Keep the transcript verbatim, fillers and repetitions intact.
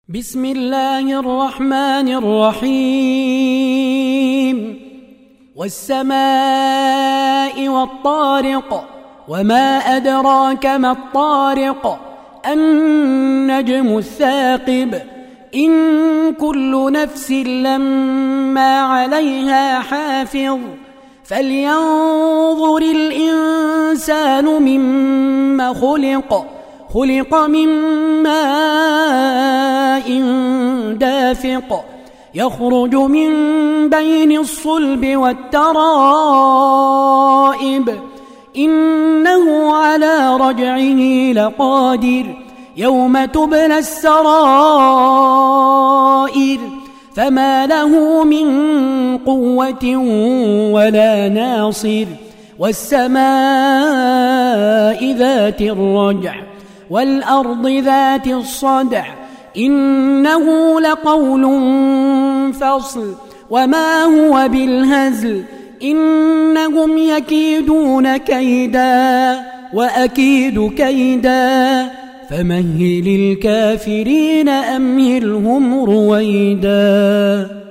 بسم الله الرحمن الرحيم والسماء والطارق وما أدراك ما الطارق النجم الثاقب إن كل نفس لما عليها حافظ فلينظر الإنسان مما خلق خلق من ماء دافق يخرج من بين الصلب والترائب إنه على رجعه لقادر يوم تبلى السرائر فما له من قوة ولا ناصر والسماء ذات الرجع والأرض ذات الصدع إنه لقول فصل وما هو بالهزل إنهم يكيدون كيدا وأكيد كيدا فمهل الكافرين أمهلهم رويدا.